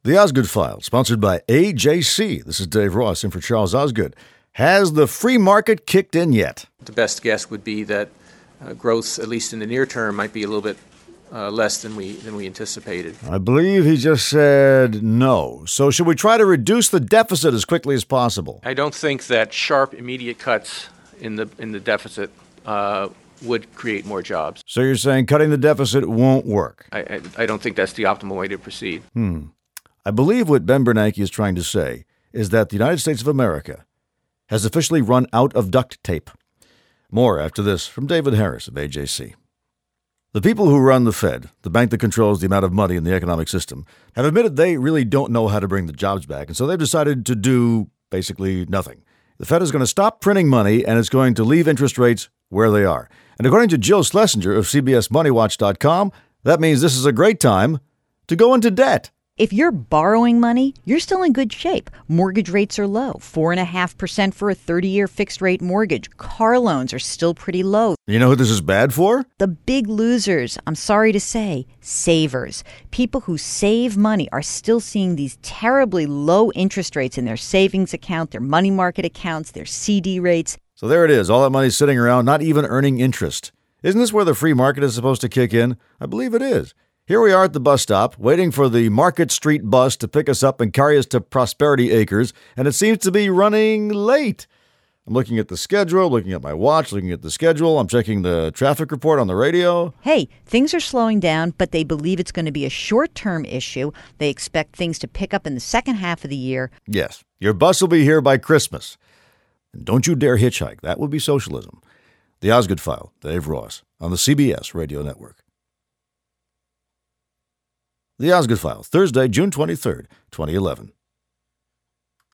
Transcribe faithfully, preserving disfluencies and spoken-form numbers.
The Osgood File, sponsored by A J C. This is Dave Ross in for Charles Osgood. Has the free market kicked in yet? The best guess would be that uh, growth, at least in the near term, might be a little bit uh, less than we than we anticipated. I believe he just said no. So should we try to reduce the deficit as quickly as possible? I don't think that sharp, immediate cuts in the in the deficit uh, would create more jobs. So you're saying cutting the deficit won't work? I, I, I don't think that's the optimal way to proceed. Hmm. I believe what Ben Bernanke is trying to say is that the United States of America has officially run out of duct tape. More after this from David Harris of A J C. The people who run the Fed, the bank that controls the amount of money in the economic system, have admitted they really don't know how to bring the jobs back, and so they've decided to do basically nothing. The Fed is going to stop printing money, and it's going to leave interest rates where they are. And according to Jill Schlesinger of C B S Money Watch dot com, that means this is a great time to go into debt. If you're borrowing money, you're still in good shape. Mortgage rates are low, four point five percent for a thirty-year fixed-rate mortgage. Car loans are still pretty low. You know who this is bad for? The big losers, I'm sorry to say, savers. People who save money are still seeing these terribly low interest rates in their savings account, their money market accounts, their C D rates. So there it is, all that money's sitting around, not even earning interest. Isn't this where the free market is supposed to kick in? I believe it is. Here we are at the bus stop, waiting for the Market Street bus to pick us up and carry us to Prosperity Acres, and it seems to be running late. I'm looking at the schedule, looking at my watch, looking at the schedule. I'm checking the traffic report on the radio. Hey, things are slowing down, but they believe it's going to be a short-term issue. They expect things to pick up in the second half of the year. Yes, your bus will be here by Christmas. And don't you dare hitchhike. That would be socialism. The Osgood File, Dave Ross, on the C B S Radio Network. The Osgood File, Thursday, June twenty-third, twenty eleven.